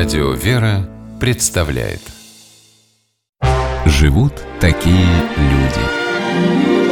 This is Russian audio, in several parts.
Радио «Вера» представляет. Живут такие люди.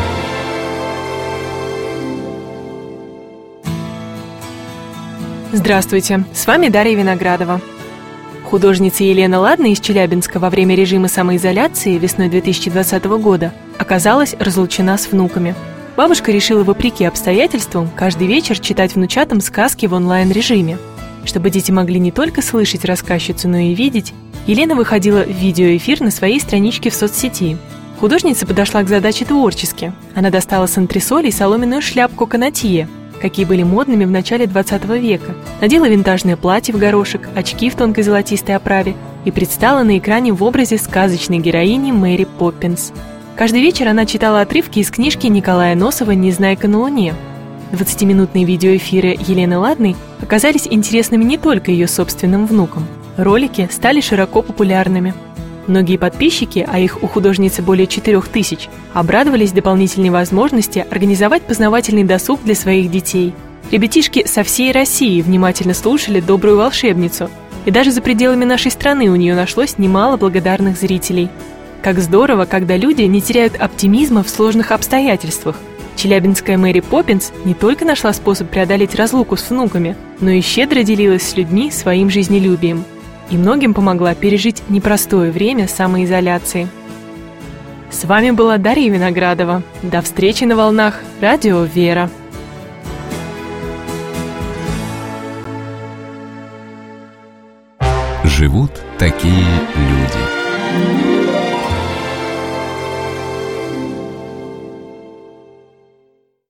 Здравствуйте, с вами Дарья Виноградова. Художница Елена Ладный из Челябинска во время режима самоизоляции весной 2020 года оказалась разлучена с внуками. Бабушка решила, вопреки обстоятельствам, каждый вечер читать внучатам сказки в онлайн-режиме. Чтобы дети могли не только слышать рассказчицу, но и видеть, Елена выходила в видеоэфир на своей страничке в соцсети. Художница подошла к задаче творчески. Она достала с антресолей соломенную шляпку канатье, какие были модными в начале 20 века, надела винтажное платье в горошек, очки в тонкой золотистой оправе и предстала на экране в образе сказочной героини Мэри Поппинс. Каждый вечер она читала отрывки из книжки Николая Носова «Незнайка на Луне». 20-минутные видеоэфиры Елены Ладной оказались интересными не только ее собственным внукам. Ролики стали широко популярными. Многие подписчики, а их у художницы более 4000, обрадовались дополнительной возможности организовать познавательный досуг для своих детей. Ребятишки со всей России внимательно слушали добрую волшебницу, и даже за пределами нашей страны у нее нашлось немало благодарных зрителей. Как здорово, когда люди не теряют оптимизма в сложных обстоятельствах. Челябинская Мэри Поппинс не только нашла способ преодолеть разлуку с внуками, но и щедро делилась с людьми своим жизнелюбием. И многим помогла пережить непростое время самоизоляции. С вами была Дарья Виноградова. До встречи на волнах Радио «Вера». Живут такие люди.